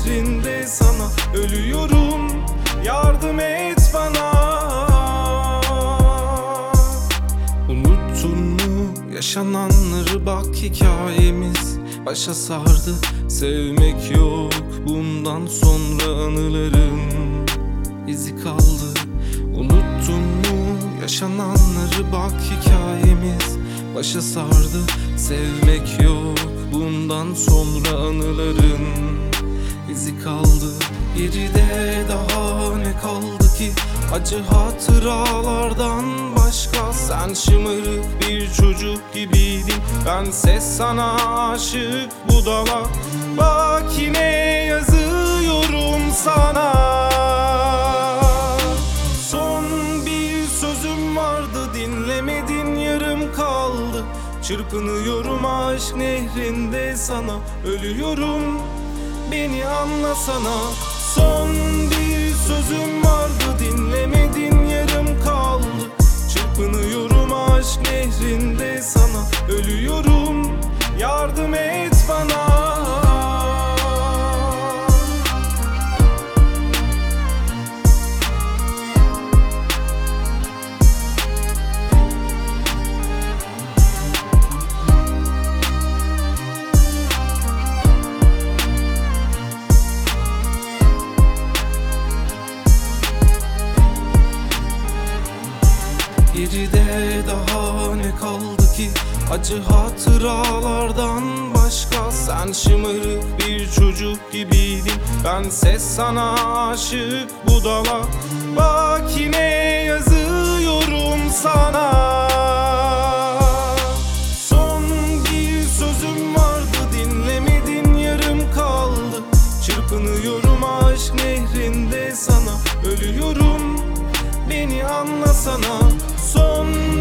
nehrinde sana ölüyorum, yardım et bana. Unuttun mu yaşananları, bak hikayemiz başa sardı. Sevmek yok bundan sonra, anıların izi kaldı. Unuttun mu yaşananları, bak hikayemiz başa sardı. Sevmek yok bundan sonra, anıların izi kaldı. Geride daha ne kaldı ki, acı hatıralardan başka? Sen şımarık bir çocuk gibiydin, bense sana aşık budala. Bak yine yazıyorum sana. Son bir sözüm vardı, dinlemedin, yarım kaldı. Çırpınıyorum aşk nehrinde sana ölüyorum, beni anlasana. Son bir sözüm vardı, dinlemedin, yarım kaldı. Çırpınıyorum aşk nehrinde sana ölüyorum, yardım et bana. Geride daha ne kaldı ki, acı hatıralardan başka? Sen şımarık bir çocuk gibiydin, bense sana aşık budala. Bak yine yazıyorum sana. Son bir sözüm vardı, dinlemedin, yarım kaldı. Çırpınıyorum aşk nehrinde sana ölüyorum, beni anlasana. Son